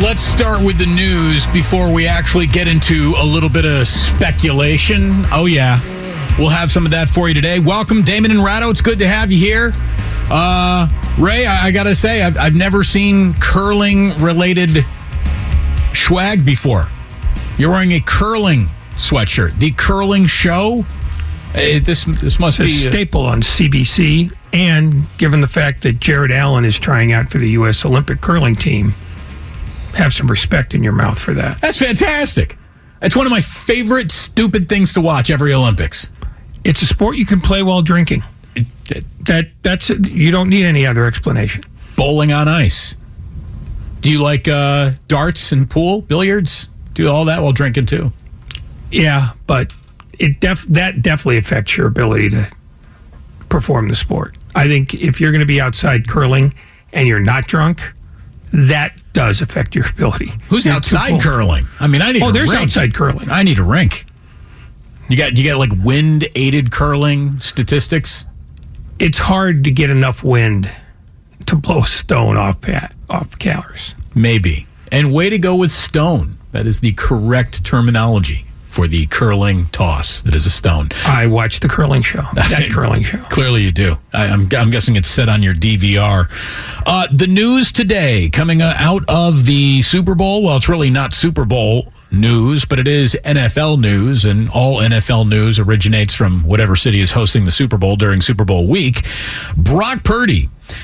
Let's start with the news before we actually get into a little bit of speculation. Oh, yeah. We'll have some of that for you today. Welcome, Damon and Ratto. It's good to have you here. Ray, I got to say, I've never seen curling-related swag before. You're wearing a curling sweatshirt. The Curling Show? This must be a staple on CBC. And given the fact that Jared Allen is trying out for the U.S. Olympic curling team, have some respect in your mouth for that. That's fantastic. It's one of my favorite stupid things to watch every Olympics. It's a sport you can play while drinking. That's it. You don't need any other explanation. Bowling on ice. Do you like darts and pool, billiards? Do all that while drinking too? Yeah, but that definitely affects your ability to perform the sport. I think if you're going to be outside curling and you're not drunk, that does affect your ability. Who's outside curling? I mean, I need a rink. There's outside curling. I need a rink. You got like wind-aided curling statistics? It's hard to get enough wind to blow a stone off calories. Maybe. And way to go with stone. That is the correct terminology for the curling toss that is a stone. I watch the Curling Show. That Curling Show. Clearly you do. I'm guessing it's set on your DVR. The news today coming out of the Super Bowl. Well, it's really not Super Bowl news, but it is NFL news, and all NFL news originates from whatever city is hosting the Super Bowl during Super Bowl week. Brock Purdy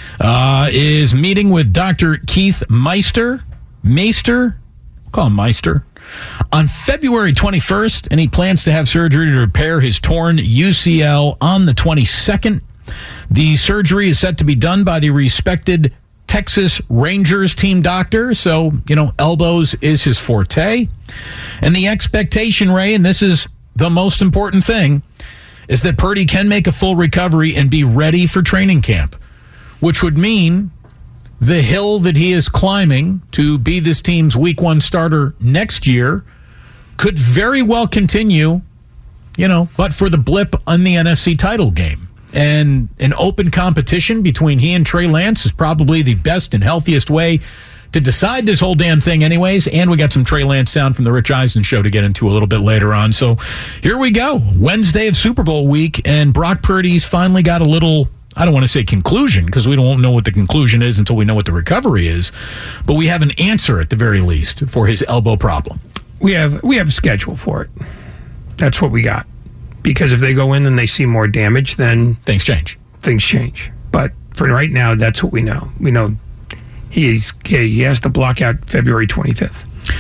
is meeting with Dr. Keith Meister, call him Meister, on February 21st, and he plans to have surgery to repair his torn UCL on the 22nd. The surgery is set to be done by the respected Texas Rangers team doctor, so, elbows is his forte. And the expectation, Ray, and this is the most important thing, is that Purdy can make a full recovery and be ready for training camp, which would mean the hill that he is climbing to be this team's week 1 starter next year could very well continue, but for the blip on the NFC title game. And an open competition between he and Trey Lance is probably the best and healthiest way to decide this whole damn thing anyways. And we got some Trey Lance sound from the Rich Eisen show to get into a little bit later on. So here we go. Wednesday of Super Bowl week, and Brock Purdy's finally got a little, I don't want to say conclusion, because we don't know what the conclusion is until we know what the recovery is, but we have an answer at the very least for his elbow problem. We have a schedule for it. That's what we got. Because if they go in and they see more damage, then things change. But for right now, that's what we know. We know he has to block out February 25th.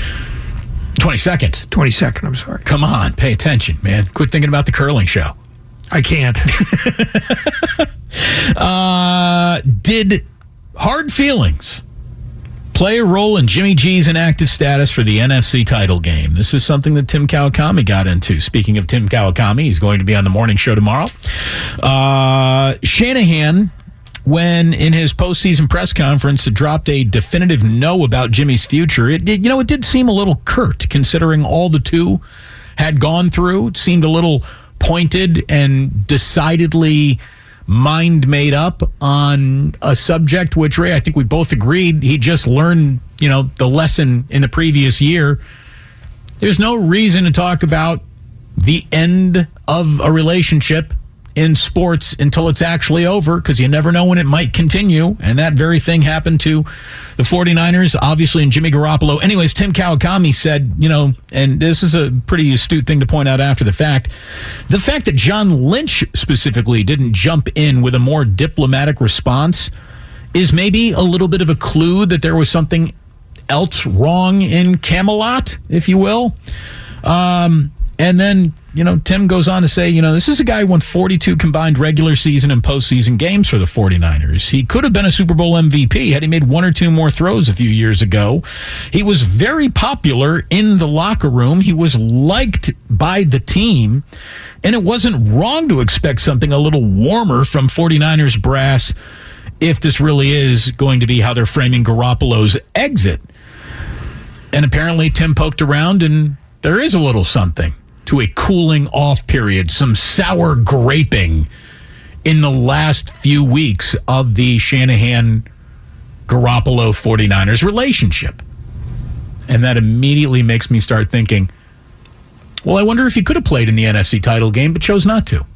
22nd. 22nd, I'm sorry. Come on, pay attention, man. Quit thinking about the Curling Show. I can't. Did hard feelings play a role in Jimmy G's inactive status for the NFC title game? This is something that Tim Kawakami got into. Speaking of Tim Kawakami, he's going to be on the morning show tomorrow. Shanahan, when in his postseason press conference, dropped a definitive no about Jimmy's future. It did seem a little curt, considering all the two had gone through. It seemed a little pointed and decidedly mind made up on a subject which, Ray, I think we both agreed he just learned, the lesson in the previous year. There's no reason to talk about the end of a relationship in sports until it's actually over, because you never know when it might continue. And that very thing happened to the 49ers, obviously, and Jimmy Garoppolo. Anyways, Tim Kawakami said, and this is a pretty astute thing to point out after the fact that John Lynch specifically didn't jump in with a more diplomatic response is maybe a little bit of a clue that there was something else wrong in Camelot, if you will. And then, Tim goes on to say, this is a guy who won 42 combined regular season and postseason games for the 49ers. He could have been a Super Bowl MVP had he made one or two more throws a few years ago. He was very popular in the locker room. He was liked by the team. And it wasn't wrong to expect something a little warmer from 49ers brass if this really is going to be how they're framing Garoppolo's exit. And apparently Tim poked around, and there is a little something to a cooling off period, some sour graping in the last few weeks of the Shanahan-Garoppolo 49ers relationship. And that immediately makes me start thinking, well, I wonder if he could have played in the NFC title game but chose not to.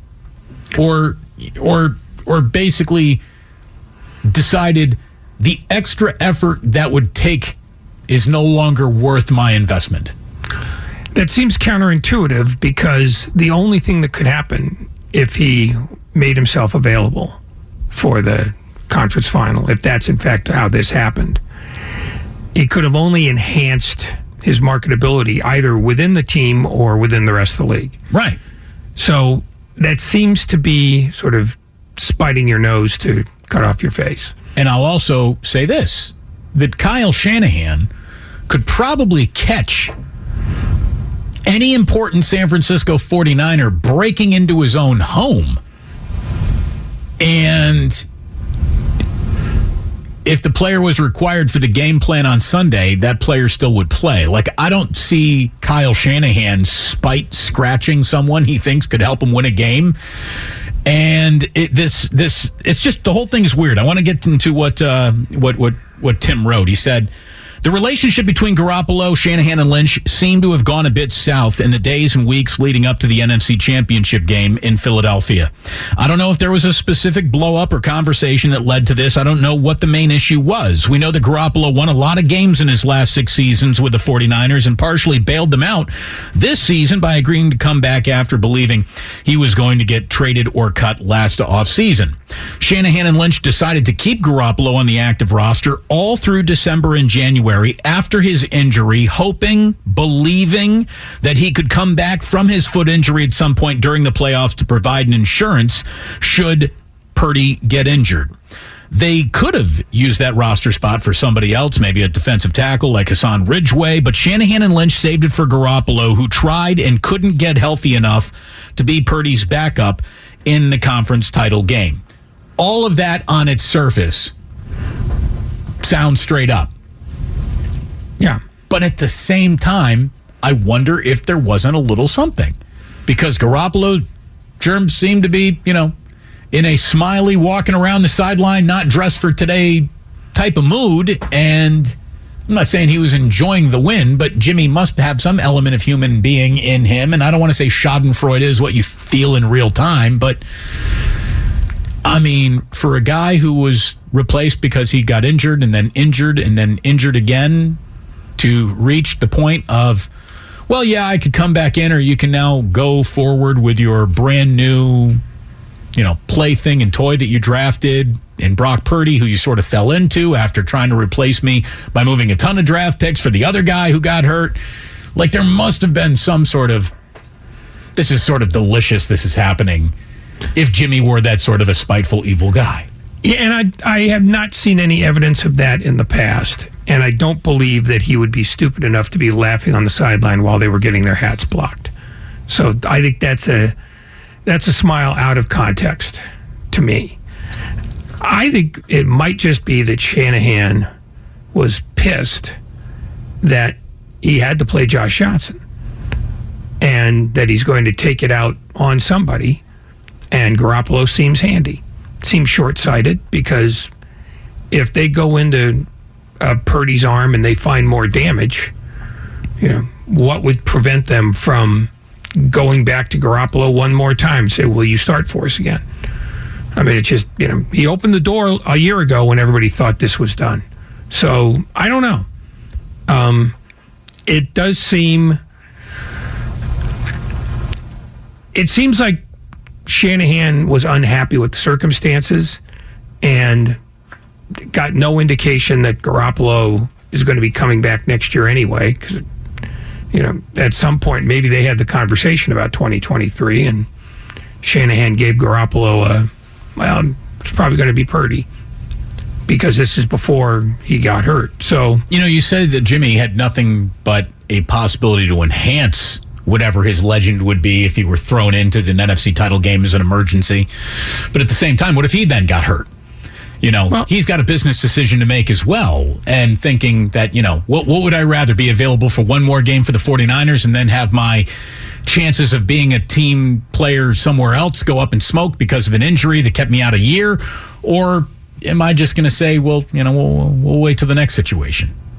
Or basically decided the extra effort that would take is no longer worth my investment. That seems counterintuitive, because the only thing that could happen if he made himself available for the conference final, if that's in fact how this happened, it could have only enhanced his marketability either within the team or within the rest of the league. Right. So that seems to be sort of spiting your nose to cut off your face. And I'll also say this, that Kyle Shanahan could probably catch any important San Francisco 49er breaking into his own home. And if the player was required for the game plan on Sunday, that player still would play. Like, I don't see Kyle Shanahan spite scratching someone he thinks could help him win a game. And it's just, the whole thing is weird. I want to get into what Tim wrote. He said, the relationship between Garoppolo, Shanahan, and Lynch seemed to have gone a bit south in the days and weeks leading up to the NFC Championship game in Philadelphia. I don't know if there was a specific blow-up or conversation that led to this. I don't know what the main issue was. We know that Garoppolo won a lot of games in his last 6 seasons with the 49ers and partially bailed them out this season by agreeing to come back after believing he was going to get traded or cut last offseason. Shanahan and Lynch decided to keep Garoppolo on the active roster all through December and January after his injury, hoping, believing that he could come back from his foot injury at some point during the playoffs to provide an insurance should Purdy get injured. They could have used that roster spot for somebody else, maybe a defensive tackle like Hassan Ridgeway, but Shanahan and Lynch saved it for Garoppolo, who tried and couldn't get healthy enough to be Purdy's backup in the conference title game. All of that on its surface sounds straight up. Yeah. But at the same time, I wonder if there wasn't a little something. Because Garoppolo germs seemed to be, in a smiley, walking around the sideline, not dressed for today type of mood. And I'm not saying he was enjoying the win, but Jimmy must have some element of human being in him. And I don't want to say Schadenfreude is what you feel in real time, but I mean, for a guy who was replaced because he got injured and then injured again, to reach the point of, well, yeah, I could come back in, or you can now go forward with your brand new, plaything and toy that you drafted in Brock Purdy, who you sort of fell into after trying to replace me by moving a ton of draft picks for the other guy who got hurt. Like, there must have been some sort of, this is sort of delicious, this is happening, if Jimmy were that sort of a spiteful, evil guy. Yeah, and I have not seen any evidence of that in the past, and I don't believe that he would be stupid enough to be laughing on the sideline while they were getting their hats blocked. So I think that's a smile out of context to me. I think it might just be that Shanahan was pissed that he had to play Josh Johnson and that he's going to take it out on somebody, and Garoppolo seems handy. Seems short-sighted, because if they go into Purdy's arm and they find more damage, what would prevent them from going back to Garoppolo one more time and say, will you start for us again? I mean, it's just, he opened the door a year ago when everybody thought this was done. So, I don't know. It does seem... It seems like Shanahan was unhappy with the circumstances and got no indication that Garoppolo is going to be coming back next year anyway, because, at some point maybe they had the conversation about 2023 and Shanahan gave Garoppolo it's probably going to be Purdy, because this is before he got hurt. So, you said that Jimmy had nothing but a possibility to enhance whatever his legend would be if he were thrown into the NFC title game as an emergency. But at the same time, what if he then got hurt? He's got a business decision to make as well, and thinking that, what would I rather, be available for one more game for the 49ers and then have my chances of being a team player somewhere else go up in smoke because of an injury that kept me out a year? Or am I just going to say, well, we'll wait till the next situation?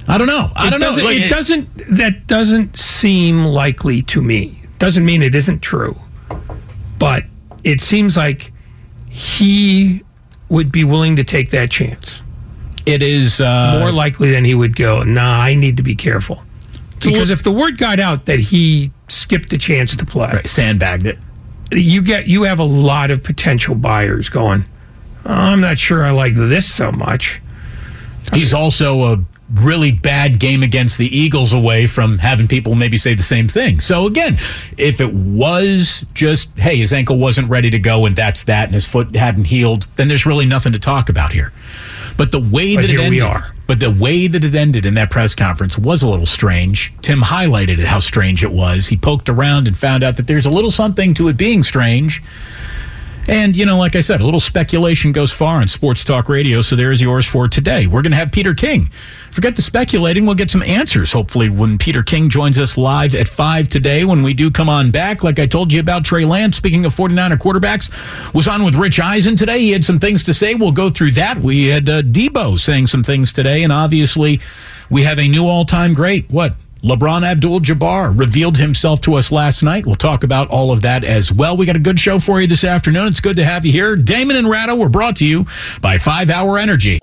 I don't know. That doesn't seem likely to me. Doesn't mean it isn't true, but it seems like he would be willing to take that chance. It is more likely than he would go, nah, I need to be careful. Because if the word got out that he skipped a chance to play, right, sandbagged it, you have a lot of potential buyers going, I'm not sure I like this so much. He's also a really bad game against the Eagles away from having people maybe say the same thing. So again, if it was just, hey, his ankle wasn't ready to go and that's that, and his foot hadn't healed, then there's really nothing to talk about here. But the way that it ended in that press conference was a little strange. Tim highlighted how strange it was. He poked around and found out that there's a little something to it being strange. And, like I said, a little speculation goes far on Sports Talk Radio, so there's yours for today. We're going to have Peter King. Forget the speculating. We'll get some answers, hopefully, when Peter King joins us live at 5 today. When we do come on back, like I told you about Trey Lance, speaking of 49er quarterbacks, was on with Rich Eisen today. He had some things to say. We'll go through that. We had Debo saying some things today, and obviously we have a new all-time great. What? LeBron Abdul-Jabbar revealed himself to us last night. We'll talk about all of that as well. We got a good show for you this afternoon. It's good to have you here. Damon and Ratto were brought to you by 5 Hour Energy.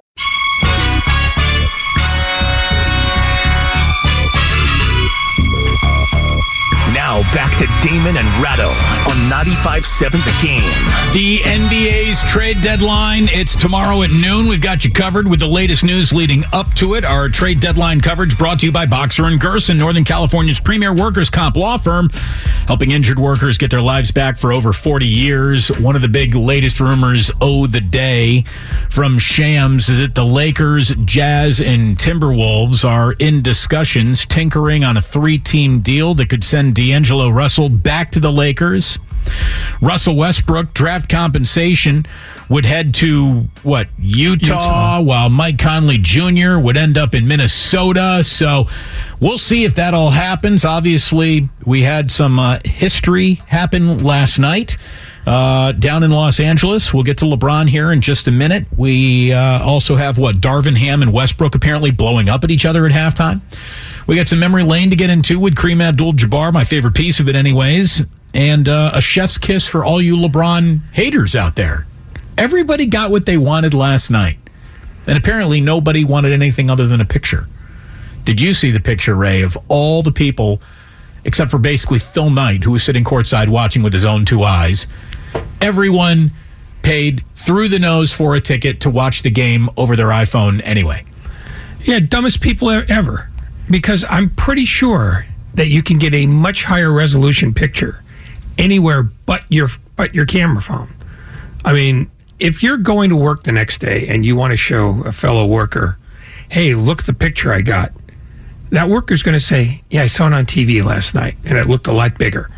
Now back to Damon and Ratto on 95.7 The Game. The NBA's trade deadline, it's tomorrow at noon. We've got you covered with the latest news leading up to it. Our trade deadline coverage brought to you by Boxer & Gerson, Northern California's premier workers' comp law firm, helping injured workers get their lives back for over 40 years. One of the big latest rumors of the day from Shams is that the Lakers, Jazz, and Timberwolves are in discussions, tinkering on a 3-team deal that could send D'Angelo Russell back to the Lakers. Russell Westbrook draft compensation would head to Utah, while Mike Conley Jr. would end up in Minnesota. So we'll see if that all happens. Obviously, we had some history happen last night down in Los Angeles. We'll get to LeBron here in just a minute. We also have Darvin Ham and Westbrook apparently blowing up at each other at halftime. We got some memory lane to get into with Kareem Abdul-Jabbar, my favorite piece of it anyways, and a chef's kiss for all you LeBron haters out there. Everybody got what they wanted last night, and apparently nobody wanted anything other than a picture. Did you see the picture, Ray, of all the people, except for basically Phil Knight, who was sitting courtside watching with his own 2 eyes? Everyone paid through the nose for a ticket to watch the game over their iPhone anyway. Yeah, dumbest people ever. Because I'm pretty sure that you can get a much higher resolution picture anywhere but your camera phone. I mean, if you're going to work the next day and you want to show a fellow worker, hey, look at the picture I got, that worker's going to say, yeah, I saw it on TV last night and it looked a lot bigger.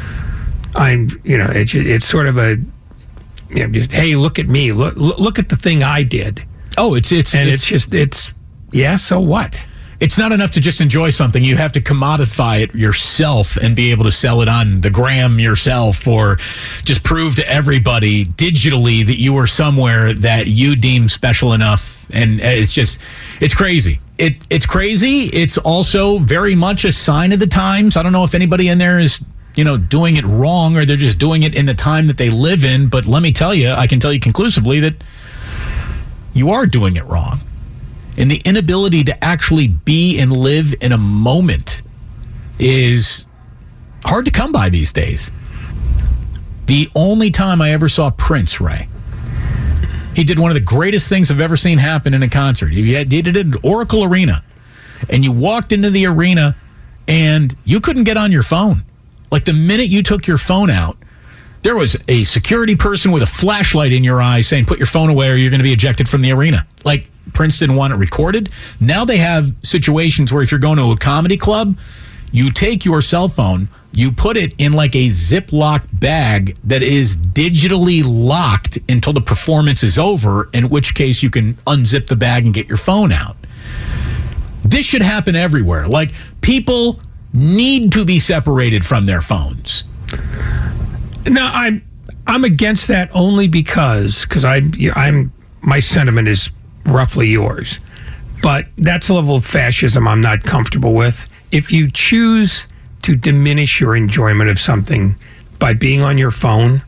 It's sort of a, just, hey, look at me, look at the thing I did. Oh, it's yeah, so what? It's not enough to just enjoy something. You have to commodify it yourself and be able to sell it on the gram yourself, or just prove to everybody digitally that you were somewhere that you deem special enough. And it's crazy. It's crazy. It's also very much a sign of the times. I don't know if anybody in there is, doing it wrong, or they're just doing it in the time that they live in. But let me tell you, I can tell you conclusively that you are doing it wrong. And the inability to actually be and live in a moment is hard to come by these days. The only time I ever saw Prince, Ray, he did one of the greatest things I've ever seen happen in a concert. He did it at Oracle Arena, and you walked into the arena, and you couldn't get on your phone. Like, the minute you took your phone out, there was a security person with a flashlight in your eye saying, put your phone away or you're going to be ejected from the arena. Like, Prince didn't want it recorded. Now they have situations where if you're going to a comedy club, you take your cell phone, you put it in like a Ziploc bag that is digitally locked until the performance is over, in which case you can unzip the bag and get your phone out. This should happen everywhere. Like, people need to be separated from their phones. No, I'm against that only because my sentiment is roughly yours. But that's a level of fascism I'm not comfortable with. If you choose to diminish your enjoyment of something by being on your phone,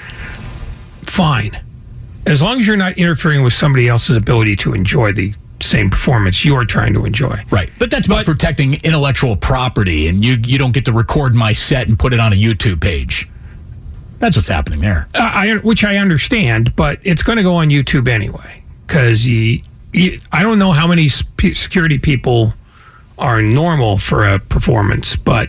fine. As long as you're not interfering with somebody else's ability to enjoy the same performance you're trying to enjoy. Right. But that's about protecting intellectual property, and you don't get to record my set and put it on a YouTube page. That's what's happening there. Which I understand, but it's going to go on YouTube anyway. Because I don't know how many security people are normal for a performance, but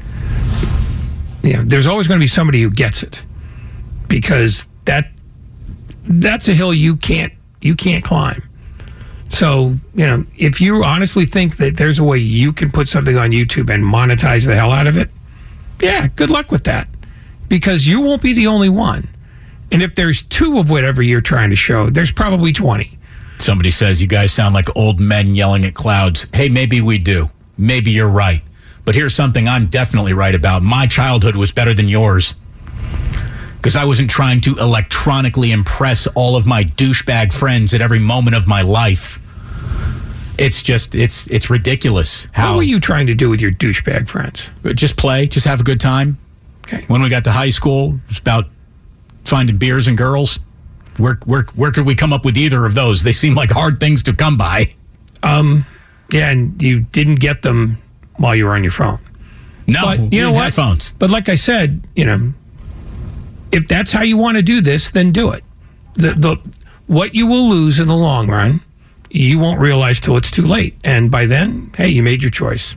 there's always going to be somebody who gets it. Because that's a hill you can't climb. So, if you honestly think that there's a way you can put something on YouTube and monetize the hell out of it, yeah, good luck with that. Because you won't be the only one. And if there's 2 of whatever you're trying to show, there's probably 20. Somebody says, you guys sound like old men yelling at clouds. Hey, maybe we do. Maybe you're right. But here's something I'm definitely right about. My childhood was better than yours. Because I wasn't trying to electronically impress all of my douchebag friends at every moment of my life. It's just, it's ridiculous. What were you trying to do with your douchebag friends? Just play, just have a good time. Okay. When we got to high school, it was about finding beers and girls. Where could we come up with either of those? They seem like hard things to come by. Yeah, and you didn't get them while you were on your phone. No, but you know what? Headphones. But like I said, if that's how you want to do this, then do it. What you will lose in the long run, you won't realize till it's too late. And by then, hey, you made your choice.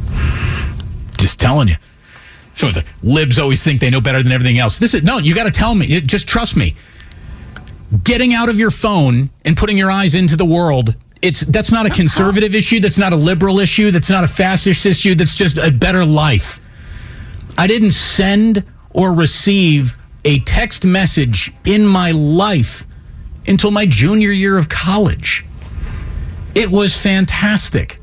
Just telling you. So it's like, libs always think they know better than everything else. You got to tell me. Just trust me. Getting out of your phone and putting your eyes into the world, that's not a conservative issue. That's not a liberal issue. That's not a fascist issue. That's just a better life. I didn't send or receive a text message in my life until my junior year of college. It was fantastic.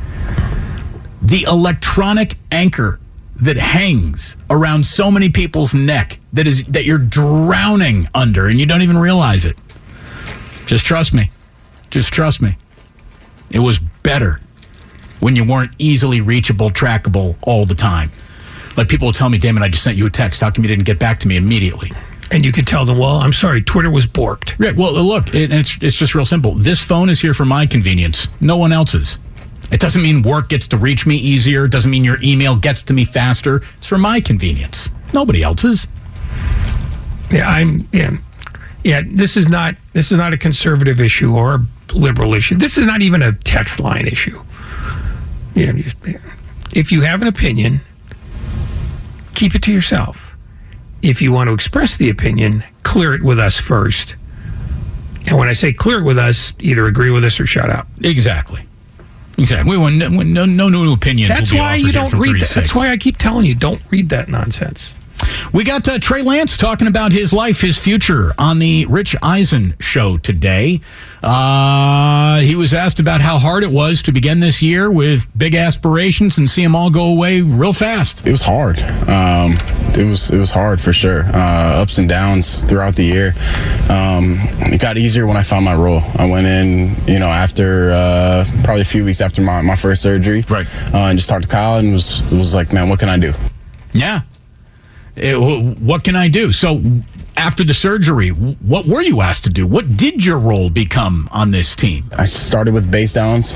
The electronic anchor that hangs around so many people's neck that you're drowning under and you don't even realize it. Just trust me. Just trust me. It was better when you weren't easily reachable, trackable all the time. Like people will tell me, Damon, I just sent you a text. How come you didn't get back to me immediately? And you could tell them, well, I'm sorry, Twitter was borked. Yeah, well, look, it's just real simple. This phone is here for my convenience. No one else's. It doesn't mean work gets to reach me easier. It doesn't mean your email gets to me faster. It's for my convenience. Nobody else's. Yeah, this is not a conservative issue or a liberal issue. This is not even a text line issue. Yeah, if you have an opinion, keep it to yourself. If you want to express the opinion, clear it with us first. And when I say clear it with us, either agree with us or shut up. Exactly. We want no new opinions. That's why you don't read that. That's why I keep telling you, don't read that nonsense. We got Trey Lance talking about his life, his future on the Rich Eisen show today. He was asked about how hard it was to begin this year with big aspirations and see them all go away real fast. It was hard. It was hard for sure. Ups and downs throughout the year. It got easier when I found my role. I went in, after probably a few weeks after my first surgery, right? And just talked to Kyle and was like, man, what can I do? Yeah. What can I do? So after the surgery, what were you asked to do? What did your role become on this team? I started with base downs.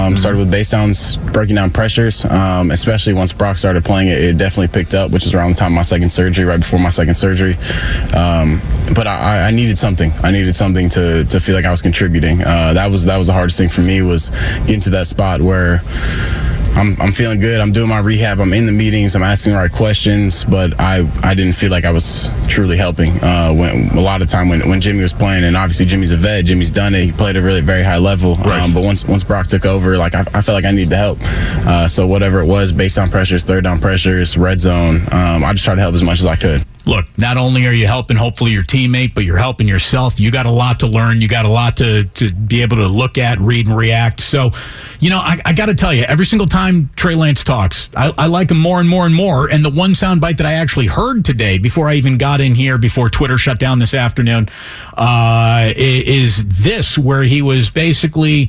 Breaking down pressures, especially once Brock started playing it definitely picked up, which is around the time of my second surgery, right before my second surgery. But I needed something. I needed something to feel like I was contributing. That was the hardest thing for me, was getting to that spot where I'm feeling good. I'm doing my rehab. I'm in the meetings. I'm asking the right questions, but I didn't feel like I was truly helping. When a lot of time when Jimmy was playing, and obviously Jimmy's a vet. Jimmy's done it. He played at a really very high level. Right. But once Brock took over, I felt like I needed the help. So whatever it was, base down pressures, third down pressures, red zone, I just tried to help as much as I could. Look, not only are you helping hopefully your teammate, but you're helping yourself. You got a lot to learn. You got a lot to be able to look at, read, and react. So, I got to tell you, every single time Trey Lance talks, I like him more and more and more. And the one soundbite that I actually heard today, before I even got in here, before Twitter shut down this afternoon, is this, where he was basically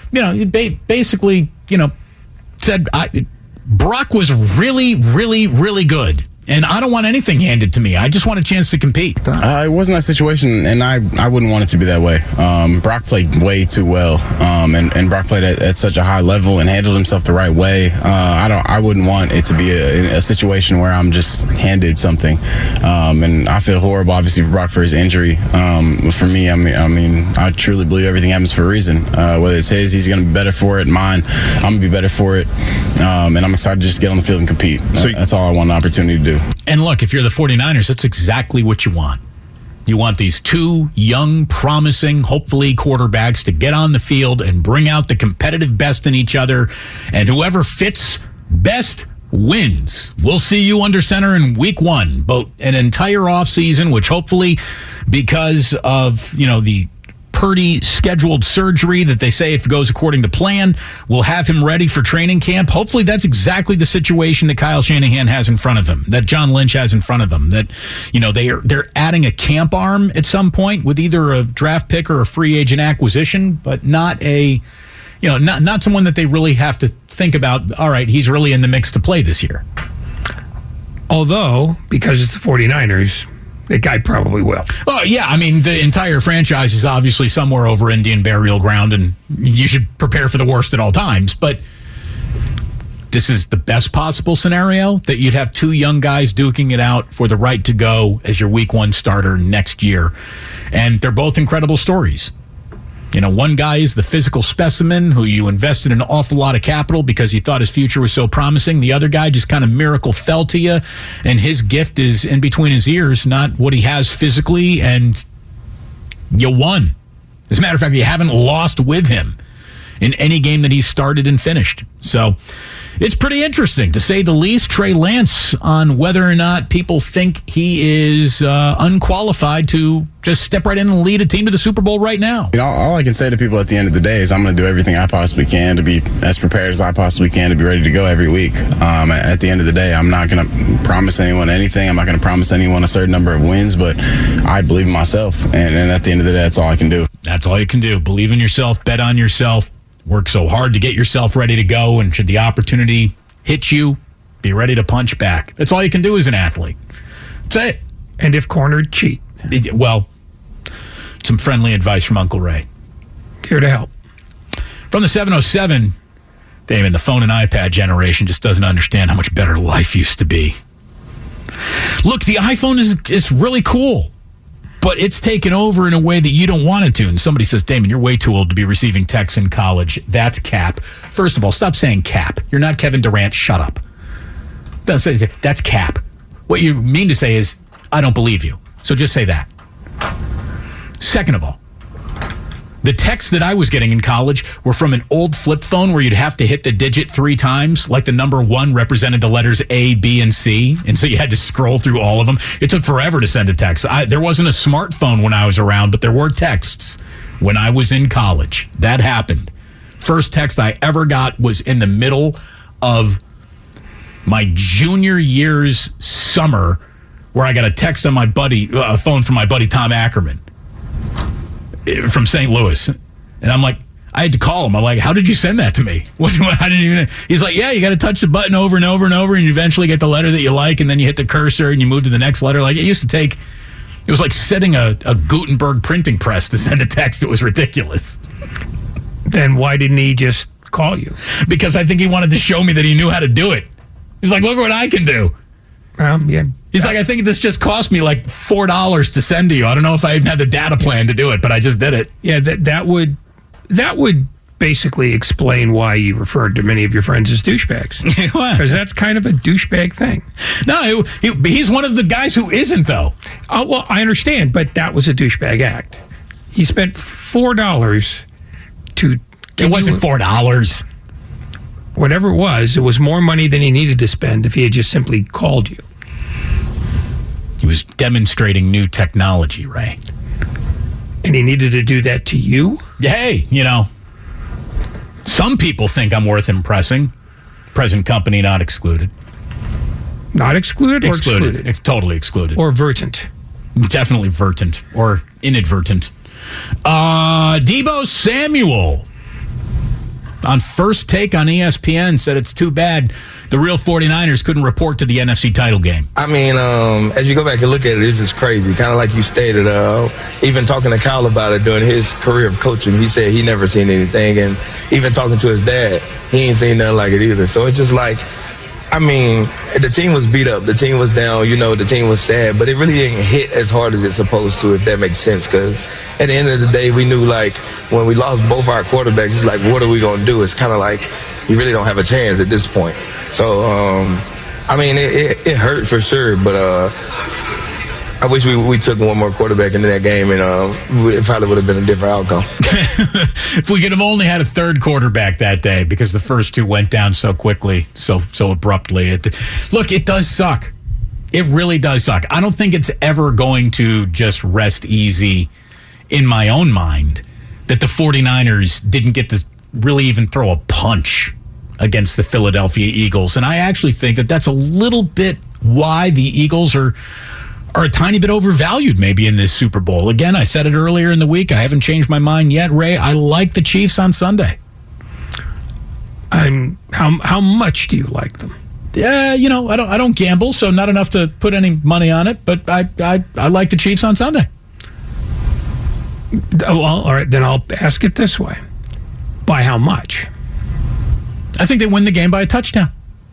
he basically, said Brock was really, really, really good. And I don't want anything handed to me. I just want a chance to compete. It wasn't that situation, and I wouldn't want it to be that way. Brock played way too well, and Brock played at such a high level and handled himself the right way. I wouldn't want it to be a situation where I'm just handed something. And I feel horrible, obviously, for Brock for his injury. For me, I mean, I truly believe everything happens for a reason. Whether it's his, he's going to be better for it. Mine, I'm going to be better for it. And I'm excited to just get on the field and compete. That's all I want an opportunity to do. And look, if you're the 49ers, that's exactly what you want. You want these two young, promising, hopefully quarterbacks to get on the field and bring out the competitive best in each other. And whoever fits best wins. We'll see you under center in week 1. But an entire offseason, which hopefully, because of, the Purdy scheduled surgery that they say, if it goes according to plan, will have him ready for training camp. Hopefully that's exactly the situation that Kyle Shanahan has in front of him, that John Lynch has in front of them, that, they're adding a camp arm at some point with either a draft pick or a free agent acquisition, but not not someone that they really have to think about, all right, he's really in the mix to play this year. Although, because it's the 49ers, the guy probably will. Oh, yeah. I mean, the entire franchise is obviously somewhere over Indian burial ground, and you should prepare for the worst at all times. But this is the best possible scenario, that you'd have two young guys duking it out for the right to go as your week 1 starter next year. And they're both incredible stories. One guy is the physical specimen who you invested an awful lot of capital because you thought his future was so promising. The other guy just kind of miracle fell to you, and his gift is in between his ears, not what he has physically, and you won. As a matter of fact, you haven't lost with him in any game that he's started and finished. So it's pretty interesting, to say the least. Trey Lance, on whether or not people think he is unqualified to just step right in and lead a team to the Super Bowl right now. All I can say to people at the end of the day is I'm going to do everything I possibly can to be as prepared as I possibly can to be ready to go every week. At the end of the day, I'm not going to promise anyone anything. I'm not going to promise anyone a certain number of wins, but I believe in myself. And at the end of the day, that's all I can do. That's all you can do. Believe in yourself. Bet on yourself. Work so hard to get yourself ready to go, and should the opportunity hit you, be ready to punch back. That's all you can do as an athlete. That's it. And if cornered, cheat. Well, some friendly advice from Uncle Ray. Here to help. From the 707, Damon, the phone and iPad generation just doesn't understand how much better life used to be. Look, the iPhone is really cool, but it's taken over in a way that you don't want it to. And somebody says, Damon, you're way too old to be receiving texts in college. That's cap. First of all, stop saying cap. You're not Kevin Durant. Shut up. That's cap. What you mean to say is, I don't believe you. So just say that. Second of all, the texts that I was getting in college were from an old flip phone where you'd have to hit the digit 3 times, like the number 1 represented the letters A, B, and C. And so you had to scroll through all of them. It took forever to send a text. There wasn't a smartphone when I was around, but there were texts when I was in college. That happened. First text I ever got was in the middle of my junior year's summer, where I got a text on my phone from my buddy Tom Ackerman from St. Louis. And I'm like, I had to call him. I'm like, how did you send that to me? I didn't even. He's like, yeah, you got to touch the button over and over and over, and you eventually get the letter that you like, and then you hit the cursor and you move to the next letter. Like, it used to take, it was like setting a Gutenberg printing press to send a text. It was ridiculous. Then why didn't he just call you? Because I think he wanted to show me that he knew how to do it. He's like, look what I can do. Yeah. He's like, I think this just cost me like $4 to send to you. I don't know if I even had the data plan to do it, but I just did it. Yeah, that would basically explain why you referred to many of your friends as douchebags. Because that's kind of a douchebag thing. No, he's one of the guys who isn't, though. Oh, well, I understand, but that was a douchebag act. He spent $4 to... It wasn't $4. Whatever it was more money than he needed to spend if he had just simply called you. He was demonstrating new technology, Ray. And he needed to do that to you? Hey, some people think I'm worth impressing. Present company not excluded. Not excluded or excluded? It's totally excluded. Or vertent? Definitely vertent or inadvertent. Deebo Samuel on First Take on ESPN said it's too bad the real 49ers couldn't report to the NFC title game. I mean, as you go back and look at it, it's just crazy. Kind of like you stated, even talking to Kyle about it during his career of coaching, he said he never seen anything. And even talking to his dad, he ain't seen nothing like it either. So it's just like, I mean, the team was beat up. The team was down. The team was sad. But it really didn't hit as hard as it's supposed to, if that makes sense. Because at the end of the day, we knew, like, when we lost both our quarterbacks, it's like, what are we going to do? It's kind of like you really don't have a chance at this point. So, I mean, it hurt for sure. But I wish we took one more quarterback into that game, and it probably would have been a different outcome. If we could have only had a third quarterback that day, because the first two went down so quickly, so abruptly. Look, it does suck. It really does suck. I don't think it's ever going to just rest easy in my own mind that the 49ers didn't get to really even throw a punch against the Philadelphia Eagles. And I actually think that that's a little bit why the Eagles are a tiny bit overvalued maybe in this Super Bowl. Again, I said it earlier in the week. I haven't changed my mind yet, Ray. I like the Chiefs on Sunday. How much do you like them? Yeah, I don't gamble, so not enough to put any money on it, but I like the Chiefs on Sunday. Well, all right, then I'll ask it this way. By how much? I think they win the game by a touchdown.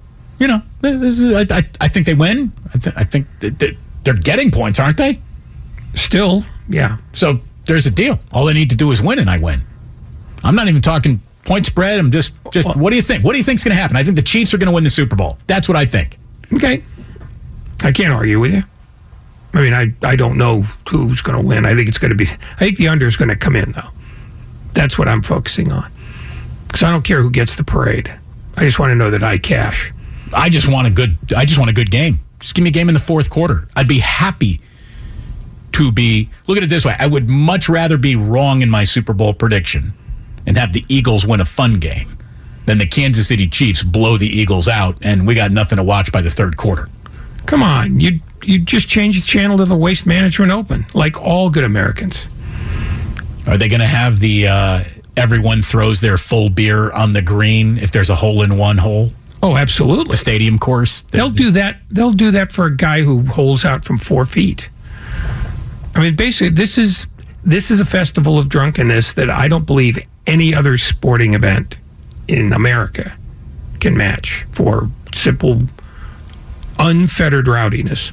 I think they win. I think they're getting points, aren't they? Still, yeah. So there's a deal. All they need to do is win, and I win. I'm not even talking point spread. I'm just what do you think? What do you think's going to happen? I think the Chiefs are going to win the Super Bowl. That's what I think. Okay. I can't argue with you. I mean, I don't know who's going to win. I think it's going to be. I think the under is going to come in, though. That's what I'm focusing on. Because I don't care who gets the parade. I just want to know that I cash. I just want a good game. Just give me a game in the fourth quarter. I'd be happy to be. Look at it this way. I would much rather be wrong in my Super Bowl prediction and have the Eagles win a fun game than the Kansas City Chiefs blow the Eagles out and we got nothing to watch by the third quarter. Come on. You just change the channel to the Waste Management Open, like all good Americans. Are they going to have the everyone throws their full beer on the green if there's a hole-in-one hole? Oh, absolutely. The stadium course? They'll do that. They'll do that for a guy who holes out from 4 feet. I mean, basically, this is a festival of drunkenness that I don't believe any other sporting event in America can match for simple, unfettered rowdiness.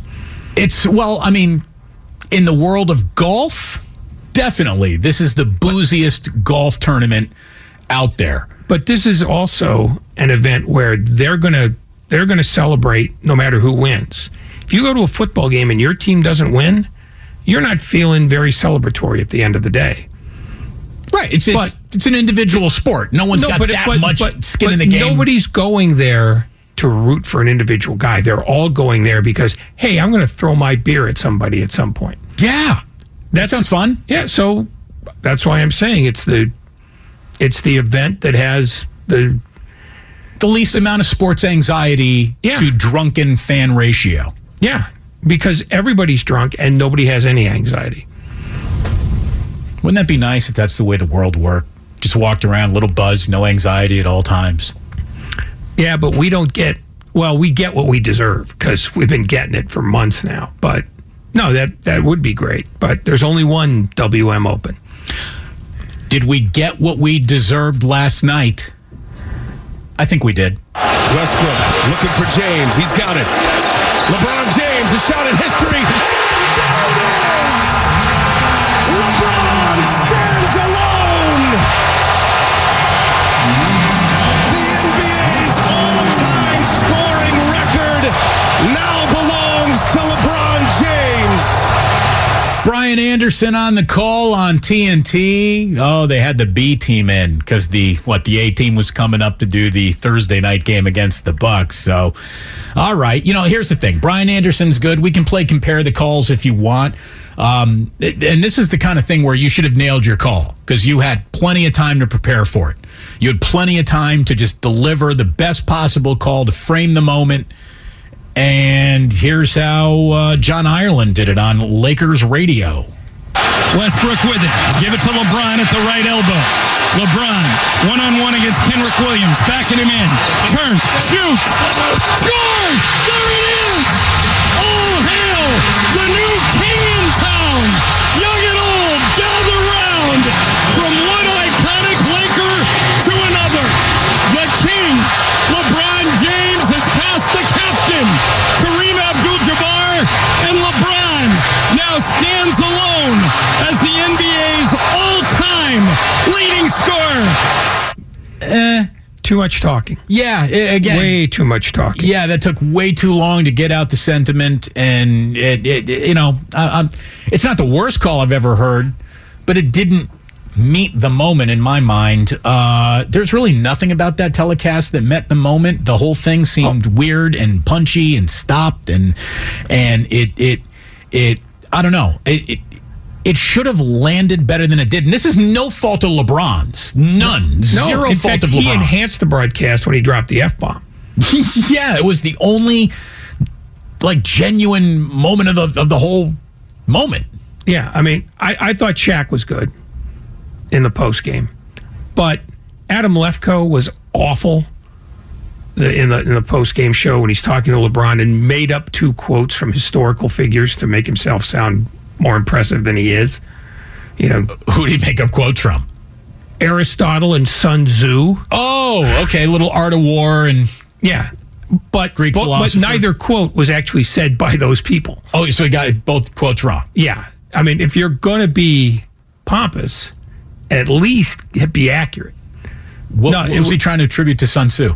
In the world of golf, definitely. This is the booziest golf tournament out there. But this is also an event where they're gonna celebrate no matter who wins. If you go to a football game and your team doesn't win, you're not feeling very celebratory at the end of the day. Right. It's an individual sport. No one's got much skin in the game. Nobody's going there to root for an individual guy. They're all going there because, hey, I'm going to throw my beer at somebody at some point. Yeah. That sounds fun. Yeah, so that's why I'm saying it's the event that has the least amount of sports anxiety to drunken fan ratio. Yeah, because everybody's drunk and nobody has any anxiety. Wouldn't that be nice if that's the way the world worked? Just walked around, little buzz, no anxiety at all times. Yeah, but we get what we deserve because we've been getting it for months now. But no, that would be great. But there's only one WM Open. Did we get what we deserved last night? I think we did. Westbrook looking for James. He's got it. LeBron James, a shot at history. LeBron stands alone. The NBA's all-time scoring record now belongs to LeBron James. Brian Anderson on the call on TNT. Oh, they had the B team in because the A team was coming up to do the Thursday night game against the Bucks. So, all right. Here's the thing. Brian Anderson's good. We can play compare the calls if you want. And this is the kind of thing where you should have nailed your call because you had plenty of time to prepare for it. You had plenty of time to just deliver the best possible call to frame the moment. And here's how John Ireland did it on Lakers radio. Westbrook with it. Give it to LeBron at the right elbow. LeBron, one-on-one against Kenrick Williams, backing him in. Turns, shoots, scores! There it is! All hail the new king in town! Young and old, gather round! From one iconic Laker to another, the king, LeBron James, has passed the captain, Kareem Abdul-Jabbar, and LeBron now stands alone as the NBA's all-time leading scorer. Too much talking. Yeah, again. Way too much talking. Yeah, that took way too long to get out the sentiment, and it's not the worst call I've ever heard, but it didn't meet the moment in my mind. There's really nothing about that telecast that met the moment. The whole thing seemed weird and punchy and stopped, and it I don't know. It should have landed better than it did. And this is no fault of LeBron's. None. Zero in fault fact, of LeBron's. He enhanced the broadcast when he dropped the F-bomb. Yeah, it was the only genuine moment of the whole moment. Yeah, I mean, I thought Shaq was good in the post game, but Adam Lefkoe was awful in the post game show when he's talking to LeBron and made up 2 quotes from historical figures to make himself sound more impressive than he is. You know, who did he make up quotes from? Aristotle and Sun Tzu. Oh, okay, little Art of War and yeah. But Greek philosopher. But neither quote was actually said by those people. Oh, so he got both quotes wrong. Yeah. I mean, if you're going to be pompous, at least be accurate. What was he trying to attribute to Sun Tzu?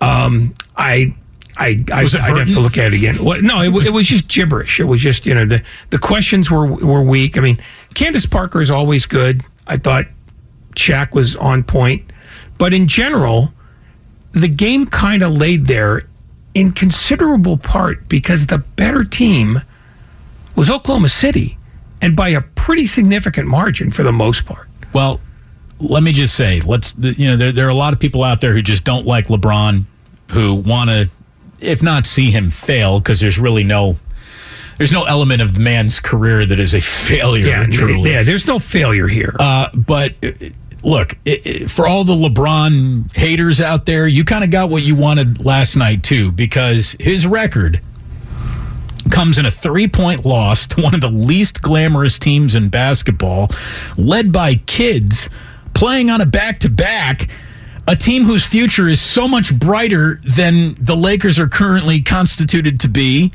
I'd have to look at it again. No, it was just gibberish. It was just, the questions were weak. I mean, Candace Parker is always good. I thought Shaq was on point. But in general, the game kind of laid there in considerable part because the better team was Oklahoma City, and by a pretty significant margin for the most part. Well, let me just say, there are a lot of people out there who just don't like LeBron, who want to, if not see him fail, because there's no element of the man's career that is a failure. Yeah, truly. Yeah, there's no failure here. But look, for all the LeBron haters out there, you kind of got what you wanted last night too, because his record comes in a 3-point loss to one of the least glamorous teams in basketball, led by kids playing on a back-to-back, a team whose future is so much brighter than the Lakers are currently constituted to be.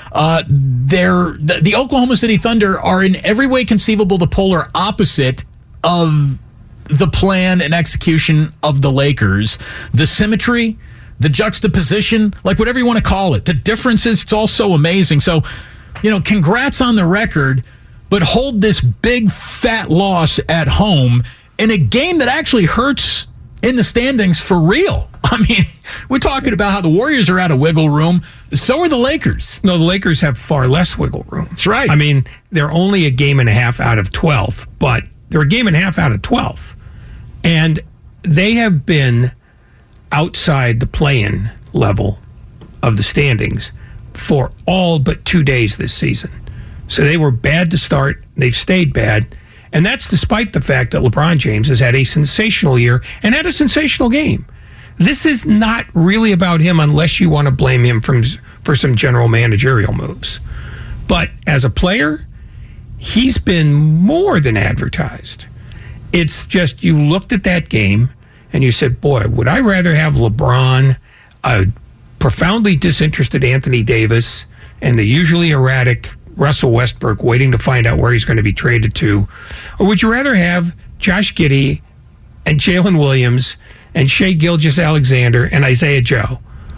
The Oklahoma City Thunder are in every way conceivable the polar opposite of the plan and execution of the Lakers. The symmetry, the juxtaposition, whatever you want to call it, the differences, it's all so amazing. So, congrats on the record, but hold this big fat loss at home in a game that actually hurts in the standings for real. I mean, we're talking about how the Warriors are out of wiggle room. So are the Lakers. No, the Lakers have far less wiggle room. That's right. I mean, they're only a game and a half out of 12th, but they're a game and a half out of 12th. And they have been outside the play-in level of the standings for all but 2 days this season. So they were bad to start. They've stayed bad. And that's despite the fact that LeBron James has had a sensational year and had a sensational game. This is not really about him unless you want to blame him for some general managerial moves. But as a player, he's been more than advertised. It's just you looked at that game and you said, boy, would I rather have LeBron, a profoundly disinterested Anthony Davis, and the usually erratic Russell Westbrook waiting to find out where he's going to be traded to? Or would you rather have Josh Giddey and Jalen Williams and Shai Gilgeous-Alexander and Isaiah Joe?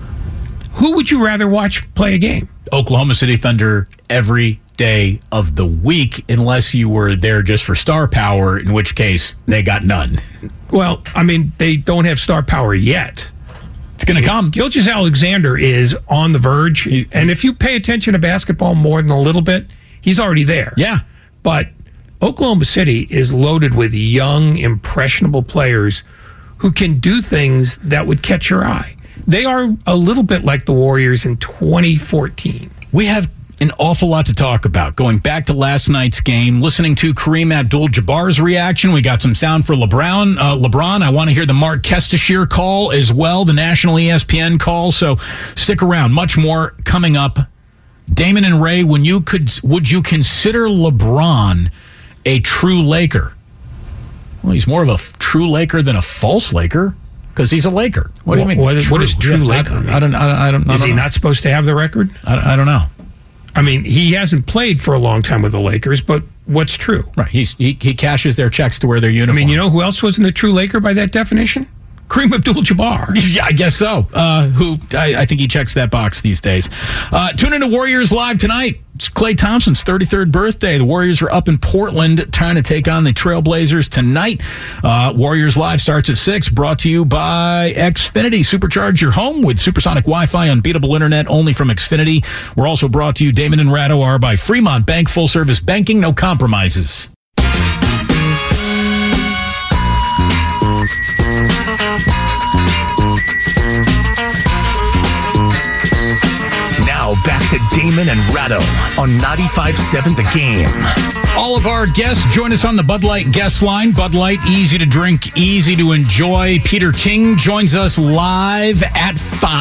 Who would you rather watch play a game? Oklahoma City Thunder every day of the week, unless you were there just for star power, in which case they got none. Well, I mean, they don't have star power yet. It's going to come. Gilgeous-Alexander is on the verge, and if you pay attention to basketball more than a little bit, he's already there. Yeah. But Oklahoma City is loaded with young, impressionable players who can do things that would catch your eye. They are a little bit like the Warriors in 2014. We have an awful lot to talk about. Going back to last night's game, listening to Kareem Abdul-Jabbar's reaction. We got some sound for LeBron. I want to hear the Mark Kestisher call as well, the national ESPN call. So stick around. Much more coming up. Damon and Ray, would you consider LeBron a true Laker? Well, he's more of a true Laker than a false Laker because he's a Laker. What do you mean? What is true Laker mean? I don't. Is he not supposed to have the record? I don't know. I mean, he hasn't played for a long time with the Lakers, but what's true? Right. He cashes their checks to wear their uniform. I mean, you know who else wasn't a true Laker by that definition? Kareem Abdul-Jabbar. Yeah, I guess so. I think he checks that box these days. Tune into Warriors Live tonight. It's Klay Thompson's 33rd birthday. The Warriors are up in Portland trying to take on the Trailblazers tonight. Warriors Live starts at 6, brought to you by Xfinity. Supercharge your home with supersonic Wi-Fi, unbeatable internet only from Xfinity. We're also brought to you, Damon and Ratto are by Fremont Bank, full-service banking, no compromises. Now back to Damon and Ratto on 95.7 The Game. All of our guests join us on the Bud Light guest line. Bud Light, easy to drink, easy to enjoy. Peter King joins us live at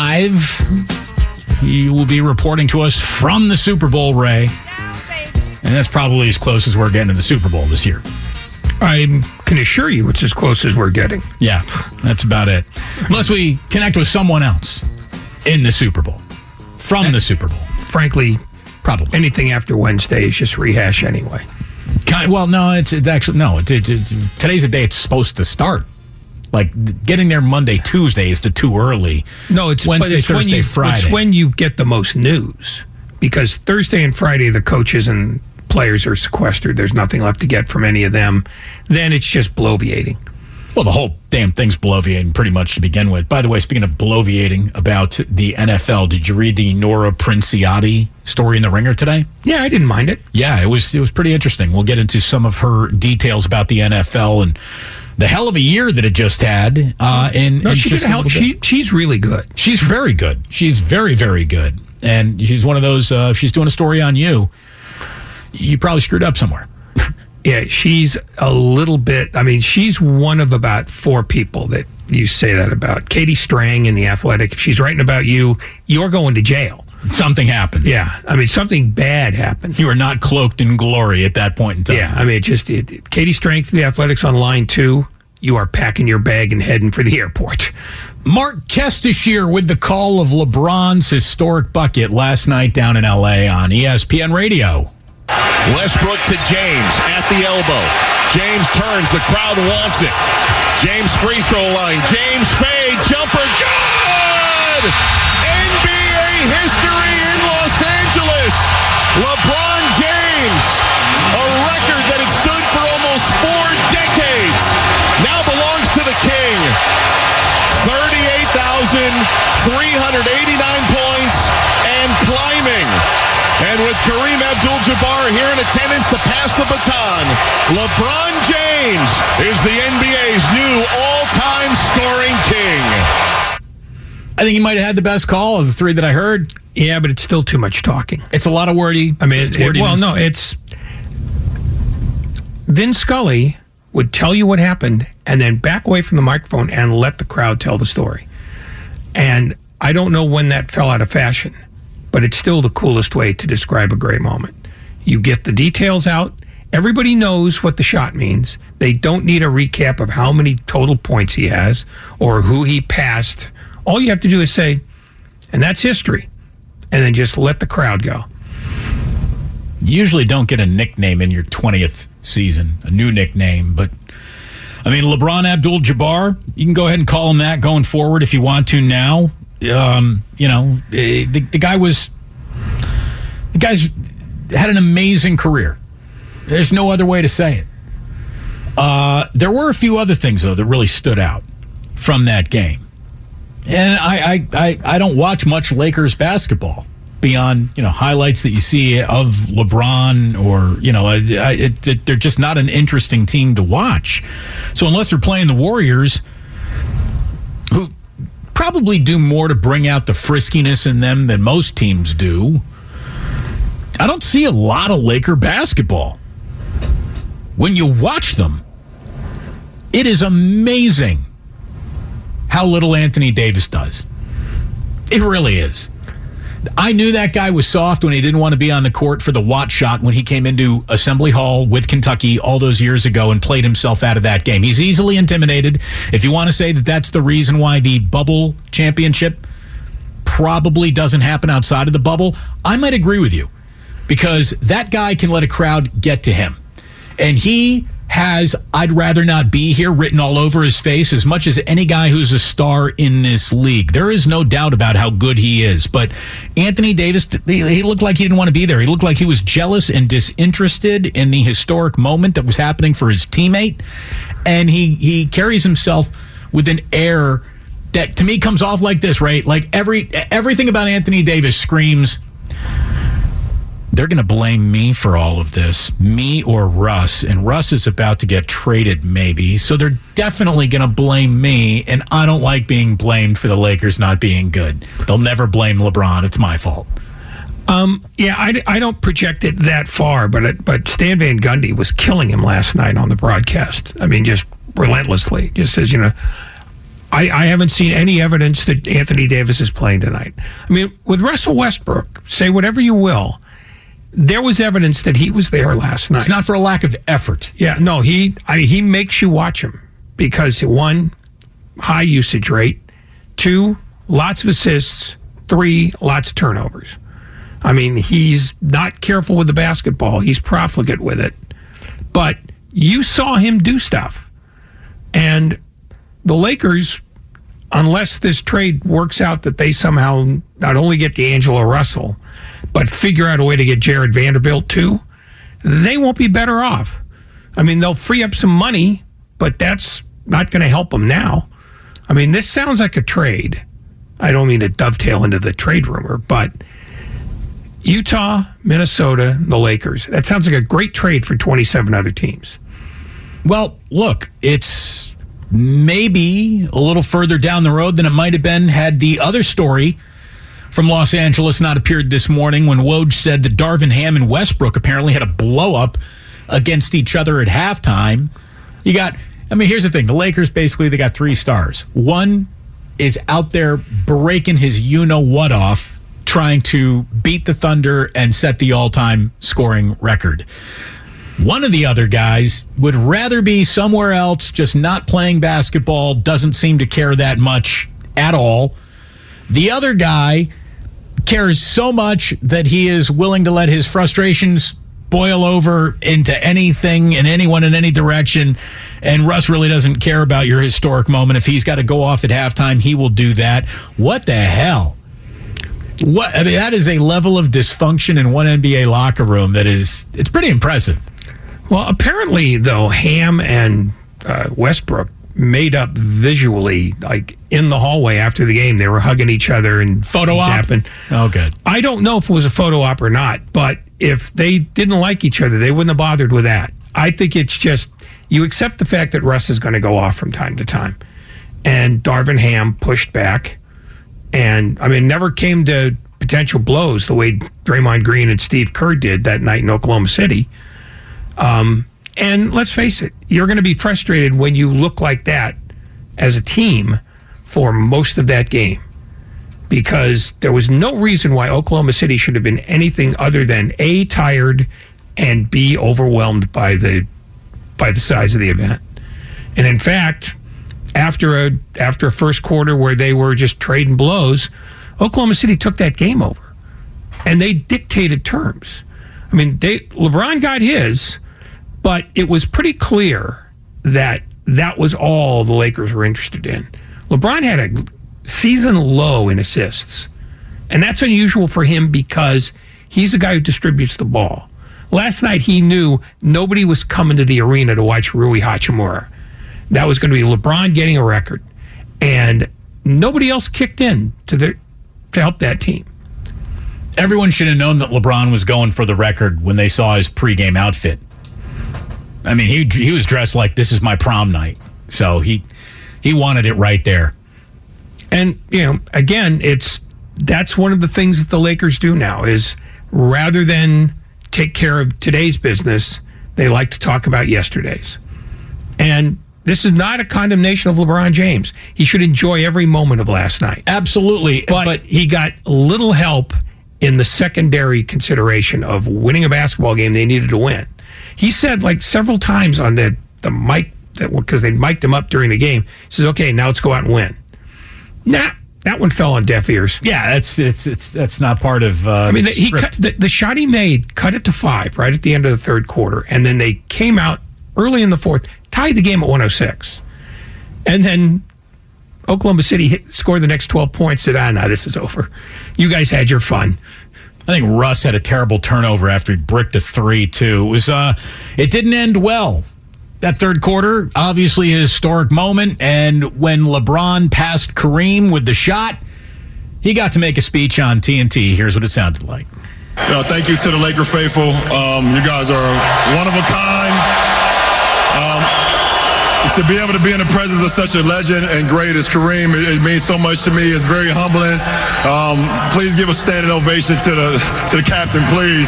5. He will be reporting to us from the Super Bowl, Ray. And that's probably as close as we're getting to the Super Bowl this year. I can assure you it's as close as we're getting. Yeah, that's about it. Unless we connect with someone else in the Super Bowl. From the Super Bowl. Frankly, probably. Anything after Wednesday is just rehash anyway. Well, no, it's actually, no. Today's the day it's supposed to start. Like, getting there Monday, Tuesday is too early. No, it's Wednesday, Thursday, Friday. It's when you get the most news. Because Thursday and Friday, the coaches and players are sequestered. There's nothing left to get from any of them. Then it's just bloviating. Well, the whole damn thing's bloviating pretty much to begin with. By the way, speaking of bloviating about the NFL, did you read the Nora Princiotti story in The Ringer today? Yeah, I didn't mind it. Yeah, it was pretty interesting. We'll get into some of her details about the NFL and the hell of a year that it just had. She's really good. She's very good. She's very, very good. And she's one of those, she's doing a story on you. You probably screwed up somewhere. Yeah, she's a little bit, I mean, she's one of about 4 people that you say that about. Katie Strang in The Athletic, if she's writing about you, you're going to jail. Something happened. Yeah, I mean, something bad happened. You were not cloaked in glory at that point in time. Yeah, I mean, Katie Strang for The Athletic's on line 2. You are packing your bag and heading for the airport. Mark Kestisher with the call of LeBron's historic bucket last night down in L.A. on ESPN Radio. Westbrook to James at the elbow. James turns. The crowd wants it. James free throw line. James fade. Jumper. Good! NBA history in Los Angeles. LeBron James. A record that had stood for almost 4 decades. Now belongs to the King. 38,389 points and climbing. And with Kareem Abdul-Jabbar here in attendance to pass the baton, LeBron James is the NBA's new all-time scoring king. I think he might have had the best call of the 3 that I heard. Yeah, but it's still too much talking. It's a lot of wordy. I mean, it's Vin Scully would tell you what happened and then back away from the microphone and let the crowd tell the story. And I don't know when that fell out of fashion. But it's still the coolest way to describe a great moment. You get the details out. Everybody knows what the shot means. They don't need a recap of how many total points he has or who he passed. All you have to do is say, and that's history. And then just let the crowd go. You usually don't get a nickname in your 20th season, a new nickname. But, I mean, LeBron Abdul-Jabbar, you can go ahead and call him that going forward if you want to now. The guy's had an amazing career. There's no other way to say it. There were a few other things, though, that really stood out from that game. And I don't watch much Lakers basketball beyond, highlights that you see of LeBron or, they're just not an interesting team to watch. So unless they're playing the Warriors, who probably do more to bring out the friskiness in them than most teams do, I don't see a lot of Laker basketball. When you watch them, it is amazing how little Anthony Davis does. It really is. I knew that guy was soft when he didn't want to be on the court for the Watt shot when he came into Assembly Hall with Kentucky all those years ago and played himself out of that game. He's easily intimidated. If you want to say that that's the reason why the bubble championship probably doesn't happen outside of the bubble, I might agree with you, because that guy can let a crowd get to him. And he has "I'd rather not be here" written all over his face as much as any guy who's a star in this league. There is no doubt about how good he is. But Anthony Davis, he looked like he didn't want to be there. He looked like he was jealous and disinterested in the historic moment that was happening for his teammate. And he carries himself with an air that to me comes off like this, right? Like everything about Anthony Davis screams, they're going to blame me for all of this, me or Russ. And Russ is about to get traded, maybe. So they're definitely going to blame me. And I don't like being blamed for the Lakers not being good. They'll never blame LeBron. It's my fault. Yeah, I don't project it that far, but Stan Van Gundy was killing him last night on the broadcast. I mean, just relentlessly. Just says, I haven't seen any evidence that Anthony Davis is playing tonight. I mean, with Russell Westbrook, say whatever you will, there was evidence that he was there last night. It's not for a lack of effort. Yeah, no, he makes you watch him because, 1, high usage rate, 2, lots of assists, 3, lots of turnovers. I mean, he's not careful with the basketball. He's profligate with it. But you saw him do stuff. And the Lakers, unless this trade works out that they somehow not only get D'Angelo Russell, but figure out a way to get Jared Vanderbilt too, they won't be better off. I mean, they'll free up some money, but that's not going to help them now. I mean, this sounds like a trade. I don't mean to dovetail into the trade rumor, but Utah, Minnesota, the Lakers. That sounds like a great trade for 27 other teams. Well, look, it's maybe a little further down the road than it might have been had the other story from Los Angeles not appeared this morning when Woj said that Darvin Ham and Westbrook apparently had a blow-up against each other at halftime. Here's the thing. The Lakers, basically, they got 3 stars. One is out there breaking his you-know-what off, trying to beat the Thunder and set the all-time scoring record. One of the other guys would rather be somewhere else, just not playing basketball, doesn't seem to care that much at all. The other guy cares so much that he is willing to let his frustrations boil over into anything and anyone in any direction. And Russ really doesn't care about your historic moment. If he's got to go off at halftime, he will do that. What the hell? That is a level of dysfunction in one NBA locker room it's pretty impressive. Well, apparently, though, Ham and Westbrook made up visually, like in the hallway after the game. They were hugging each other and photo op. Oh, good. I don't know if it was a photo op or not, but if they didn't like each other, they wouldn't have bothered with that. I think it's just you accept the fact that Russ is going to go off from time to time. And Darvin Ham pushed back. And, never came to potential blows the way Draymond Green and Steve Kerr did that night in Oklahoma City. And let's face it, you're going to be frustrated when you look like that as a team for most of that game, because there was no reason why Oklahoma City should have been anything other than A, tired, and B, overwhelmed by the size of the event. And in fact, after a first quarter where they were just trading blows, Oklahoma City took that game over, and they dictated terms. LeBron got his, but it was pretty clear that was all the Lakers were interested in. LeBron had a season low in assists, and that's unusual for him because he's a guy who distributes the ball. Last night, he knew nobody was coming to the arena to watch Rui Hachimura. That was going to be LeBron getting a record, and nobody else kicked in to help that team. Everyone should have known that LeBron was going for the record when they saw his pregame outfit. He was dressed like this is my prom night. So he wanted it right there. And, again, that's one of the things that the Lakers do now is rather than take care of today's business, they like to talk about yesterday's. And this is not a condemnation of LeBron James. He should enjoy every moment of last night. Absolutely. But he got little help in the secondary consideration of winning a basketball game they needed to win. He said like several times on the mic, because they mic'd him up during the game, he says, okay, now let's go out and win. Nah, that one fell on deaf ears. Yeah, that's not part of he cut, the shot he made, cut it to 5 right at the end of the third quarter, and then they came out early in the fourth, tied the game at 106. And then Oklahoma City scored the next 12 points, said, no, this is over. You guys had your fun. I think Russ had a terrible turnover after he bricked a 3, too. It was it didn't end well. That third quarter, obviously a historic moment, and when LeBron passed Kareem with the shot, he got to make a speech on TNT. Here's what it sounded like. Thank you to the Laker faithful. You guys are one of a kind. To be able to be in the presence of such a legend and great as Kareem, it means so much to me. It's very humbling. Please give a standing ovation to the captain, please.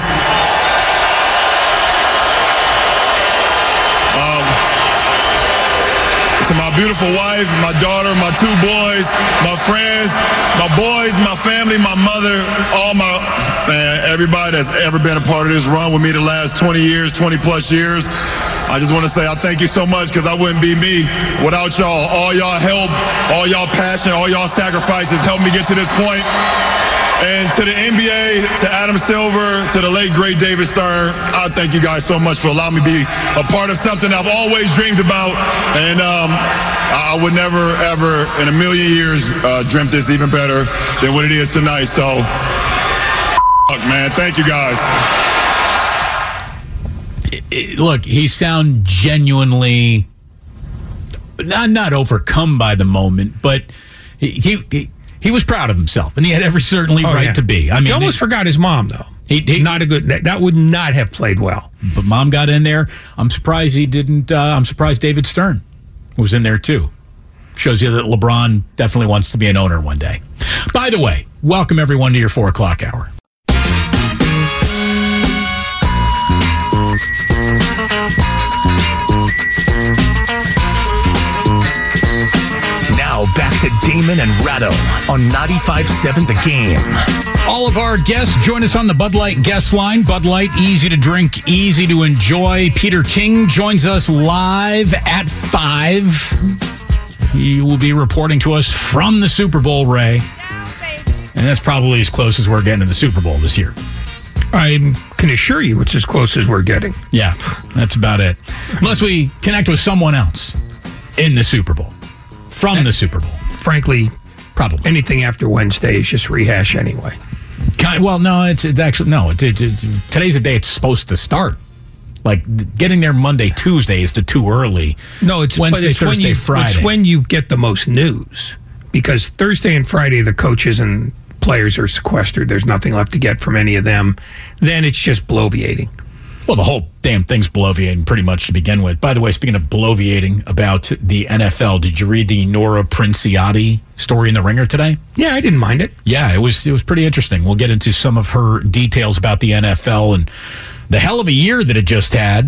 To my beautiful wife, my daughter, my 2 boys, my friends, my boys, my family, my mother, everybody that's ever been a part of this run with me the last 20 plus years. I just want to say I thank you so much, because I wouldn't be me without y'all. All y'all help, all y'all passion, all y'all sacrifices helped me get to this point. And to the NBA, to Adam Silver, to the late, great David Stern, I thank you guys so much for allowing me to be a part of something I've always dreamed about. And I would never, ever in a million years dreamt this even better than what it is tonight. So, man, thank you guys. Look, he sound genuinely not overcome by the moment, but he was proud of himself, and he had every right to be. I mean, he almost forgot his mom, though. He not a good. That would not have played well. But mom got in there. I'm surprised he didn't. I'm surprised David Stern was in there too. Shows you that LeBron definitely wants to be an owner one day. By the way, welcome everyone to your 4 o'clock hour. Now back to Damon and Ratto on 95.7 The Game. All of our guests join us on the Bud Light guest line. Bud Light, easy to drink, easy to enjoy. Peter King joins us live at 5. He will be reporting to us from the Super Bowl, Ray. And that's probably as close as we're getting to the Super Bowl this year. I can assure you it's as close as we're getting. Yeah, that's about it. Unless we connect with someone else in the Super Bowl. From the Super Bowl. Frankly, probably. Anything after Wednesday is just rehash anyway. Well, no, it's actually, no. Today's the day it's supposed to start. Like, getting there Monday, Tuesday is too early. No, it's Wednesday, Thursday, Friday. It's when you get the most news. Because Thursday and Friday, the coaches and players are sequestered. There's nothing left to get from any of them. Then it's just bloviating. Well, the whole damn thing's bloviating pretty much to begin with. By the way, speaking of bloviating about the NFL, did you read the Nora Princiotti story in The Ringer today? Yeah, I didn't mind it. Yeah, it was pretty interesting. We'll get into some of her details about the NFL and the hell of a year that it just had.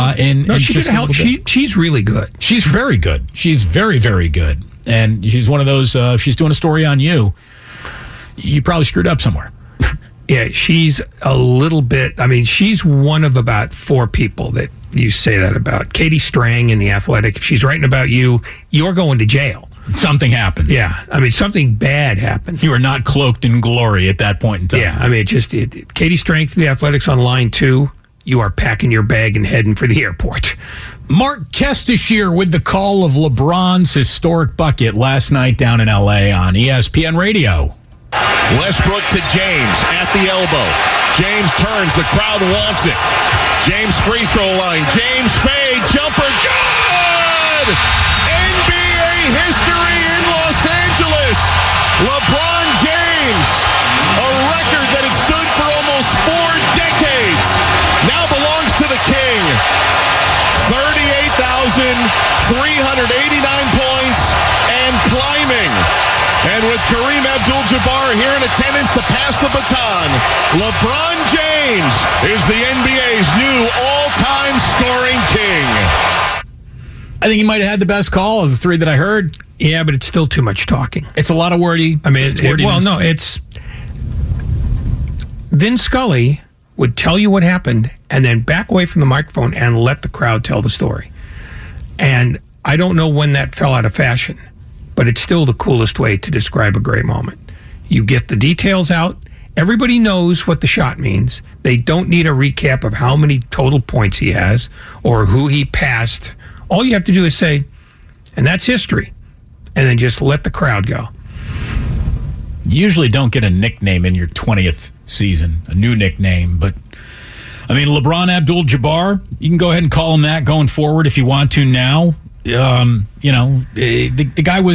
She's really good. She's very good. She's very, very good. And she's one of those, she's doing a story on you. You probably screwed up somewhere. Yeah, she's a little bit. I mean, she's one of about 4 people that you say that about. Katie Strang in The Athletic. If she's writing about you, you're going to jail. Something happened. Yeah, I mean, something bad happened. You were not cloaked in glory at that point in time. Yeah, I mean, Katie Strang for The Athletic's on line 2. You are packing your bag and heading for the airport. Mark Kestashir with the call of LeBron's historic bucket last night down in L.A. on ESPN Radio. Westbrook to James at the elbow. James turns. The crowd wants it. James free throw line. James fade. Jumper. Good! NBA history in Los Angeles. LeBron James. A record that had stood for almost 4 decades. Now belongs to the King. 38,389 points and climbing. And with Kareem Abdul-Jabbar are here in attendance to pass the baton. LeBron James is the NBA's new all-time scoring king. I think he might have had the best call of the three that I heard. Yeah, but it's still too much talking. It's a lot of wordy. I mean, it's Vin Scully would tell you what happened and then back away from the microphone and let the crowd tell the story. And I don't know when that fell out of fashion, but it's still the coolest way to describe a great moment. You get the details out. Everybody knows what the shot means. They don't need a recap of how many total points he has or who he passed. All you have to do is say, and that's history, and then just let the crowd go. You usually don't get a nickname in your 20th season, a new nickname, but I mean, LeBron Abdul-Jabbar, you can go ahead and call him that going forward if you want to now. The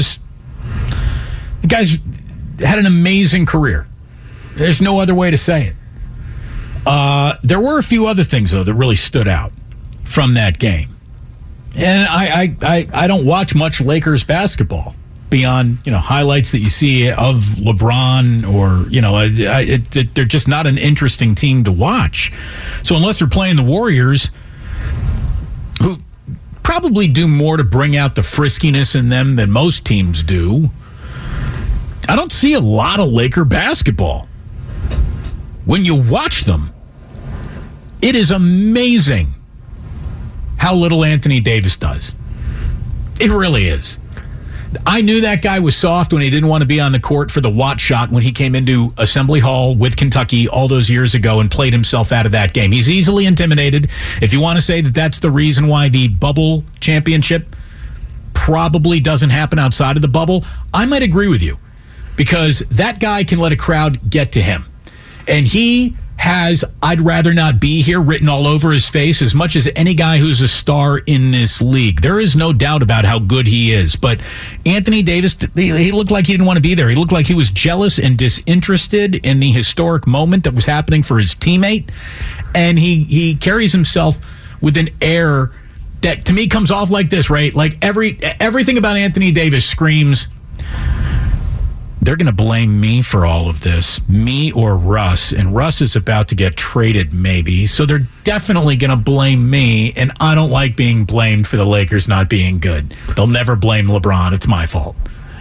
guy's had an amazing career. There's no other way to say it. There were a few other things, though, that really stood out from that game. And I don't watch much Lakers basketball beyond, highlights that you see of LeBron or, they're just not an interesting team to watch. So unless they're playing the Warriors, who probably do more to bring out the friskiness in them than most teams do, I don't see a lot of Laker basketball. When you watch them, it is amazing how little Anthony Davis does. It really is. I knew that guy was soft when he didn't want to be on the court for the Watt shot when he came into Assembly Hall with Kentucky all those years ago and played himself out of that game. He's easily intimidated. If you want to say that that's the reason why the bubble championship probably doesn't happen outside of the bubble, I might agree with you, because that guy can let a crowd get to him. And he has "I'd rather not be here" written all over his face as much as any guy who's a star in this league. There is no doubt about how good he is. But Anthony Davis, he looked like he didn't want to be there. He looked like he was jealous and disinterested in the historic moment that was happening for his teammate. And he carries himself with an air that to me comes off like this, right? Like everything about Anthony Davis screams, they're going to blame me for all of this, me or Russ. And Russ is about to get traded, maybe. So they're definitely going to blame me. And I don't like being blamed for the Lakers not being good. They'll never blame LeBron. It's my fault.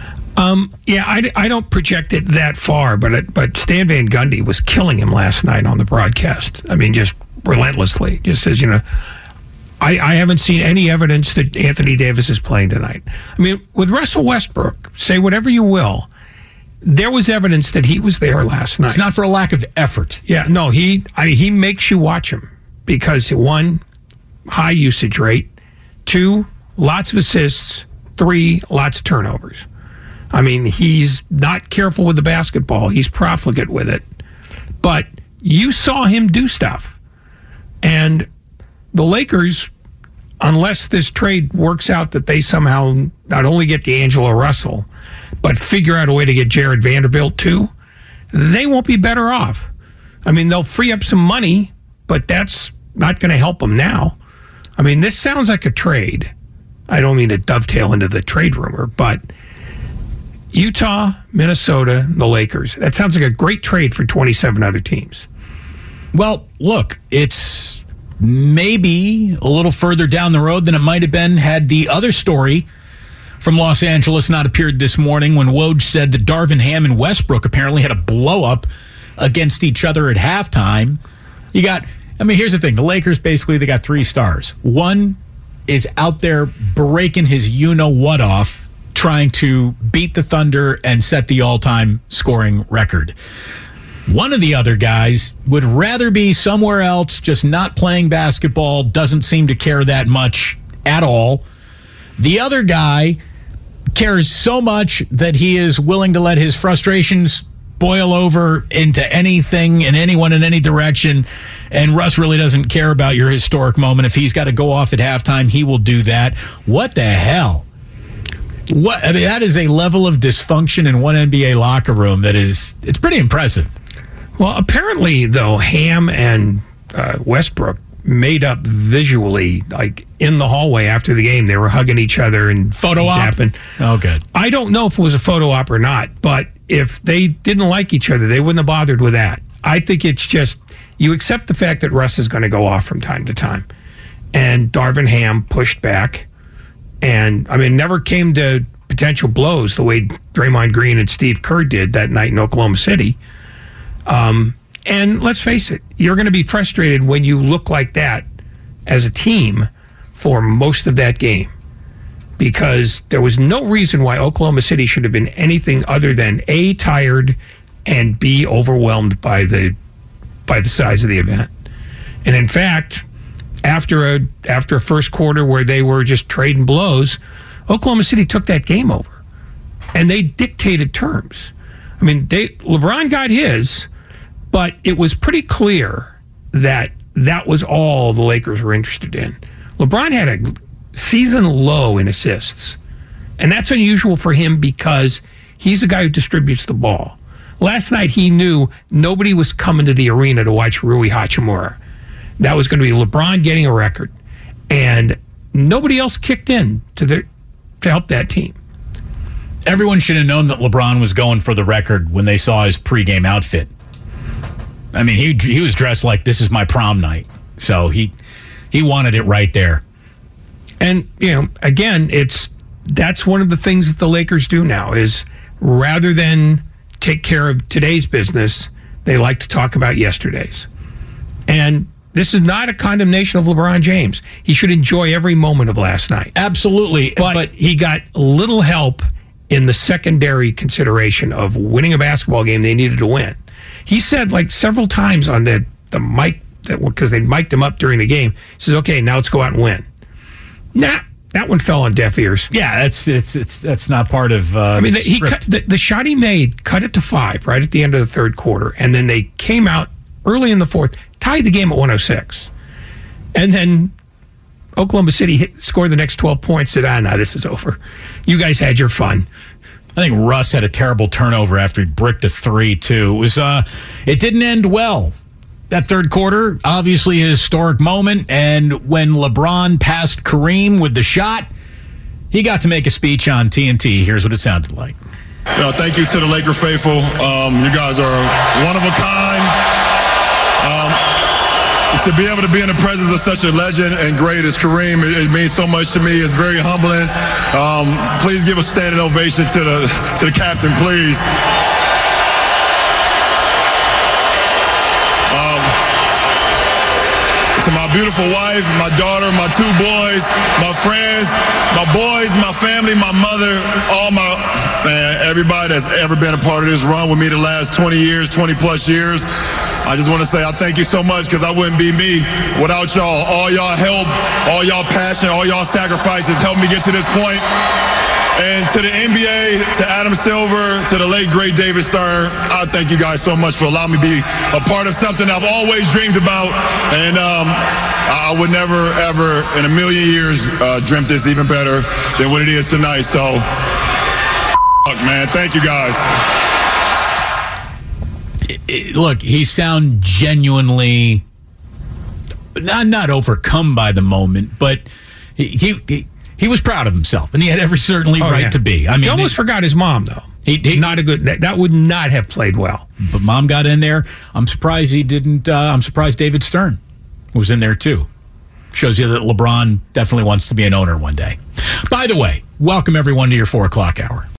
I don't project it that far, but Stan Van Gundy was killing him last night on the broadcast. I mean, just relentlessly. Just says, I haven't seen any evidence that Anthony Davis is playing tonight. I mean, with Russell Westbrook, say whatever you will, there was evidence that he was there last night. It's not for a lack of effort. Yeah, no, he makes you watch him because, 1, high usage rate, 2, lots of assists, 3, lots of turnovers. I mean, he's not careful with the basketball. He's profligate with it. But you saw him do stuff. And the Lakers, unless this trade works out that they somehow not only get D'Angelo Russell, but figure out a way to get Jared Vanderbilt too, they won't be better off. I mean, they'll free up some money, but that's not going to help them now. I mean, this sounds like a trade. I don't mean to dovetail into the trade rumor, but Utah, Minnesota, the Lakers. That sounds like a great trade for 27 other teams. Well, look, it's maybe a little further down the road than it might have been had the other story from Los Angeles not appeared this morning when Woj said that Darvin Ham and Westbrook apparently had a blow-up against each other at halftime. Here's the thing. The Lakers, basically, they got 3 stars. One is out there breaking his you-know-what off, trying to beat the Thunder and set the all-time scoring record. One of the other guys would rather be somewhere else, just not playing basketball, doesn't seem to care that much at all. The other guy cares so much that he is willing to let his frustrations boil over into anything and anyone in any direction. And Russ really doesn't care about your historic moment. If he's got to go off at halftime, he will do that. What the hell? That is a level of dysfunction in one NBA locker room it's pretty impressive. Well, apparently, though, Ham and Westbrook made up visually, like in the hallway after the game. They were hugging each other and photo op. Dapping. Oh, good. I don't know if it was a photo op or not, but if they didn't like each other, they wouldn't have bothered with that. I think it's just you accept the fact that Russ is going to go off from time to time. And Darvin Ham pushed back. And, I mean, never came to potential blows the way Draymond Green and Steve Kerr did that night in Oklahoma City. And let's face it, you're going to be frustrated when you look like that as a team for most of that game, because there was no reason why Oklahoma City should have been anything other than A, tired, and B, overwhelmed by the size of the event. And in fact, after a first quarter where they were just trading blows, Oklahoma City took that game over, and they dictated terms. I mean, LeBron got his, but it was pretty clear that was all the Lakers were interested in. LeBron had a season low in assists, and that's unusual for him because he's a guy who distributes the ball. Last night, he knew nobody was coming to the arena to watch Rui Hachimura. That was going to be LeBron getting a record, and nobody else kicked in to help that team. Everyone should have known that LeBron was going for the record when they saw his pregame outfit. I mean, he was dressed like this is my prom night, so he wanted it right there. And again, that's one of the things that the Lakers do now is rather than take care of today's business, they like to talk about yesterday's. And this is not a condemnation of LeBron James. He should enjoy every moment of last night. Absolutely, but he got little help in the secondary consideration of winning a basketball game they needed to win. He said like several times on the mic, because they mic'd him up during the game, he says, okay, now let's go out and win. Nah, that one fell on deaf ears. Yeah, that's not part of he cut, the shot he made, cut it to 5 right at the end of the third quarter, and then they came out early in the fourth, tied the game at 106. And then Oklahoma City scored the next 12 points, said, now this is over. You guys had your fun. I think Russ had a terrible turnover after he bricked a 3, too. It didn't end well. That third quarter, obviously a historic moment, and when LeBron passed Kareem with the shot, he got to make a speech on TNT. Here's what it sounded like. Thank you to the Laker faithful. You guys are one of a kind. To be able to be in the presence of such a legend and great as Kareem, it means so much to me. It's very humbling. Please give a standing ovation to the captain, please. To my beautiful wife, my daughter, my 2 boys, my friends, my boys, my family, my mother, everybody that's ever been a part of this run with me the last 20 plus years. I just want to say I thank you so much because I wouldn't be me without y'all. All y'all help, all y'all passion, all y'all sacrifices helped me get to this point. And to the NBA, to Adam Silver, to the late, great David Stern, I thank you guys so much for allowing me to be a part of something I've always dreamed about. And I would never, ever in a million years dreamt this even better than what it is tonight. So, man, thank you guys. Look, he sound genuinely not overcome by the moment, but he was proud of himself, and he had every right to be. I mean, he almost forgot his mom, though. Not a good. That would not have played well. But mom got in there. I'm surprised he didn't. I'm surprised David Stern was in there too. Shows you that LeBron definitely wants to be an owner one day. By the way, welcome everyone to your 4 o'clock hour.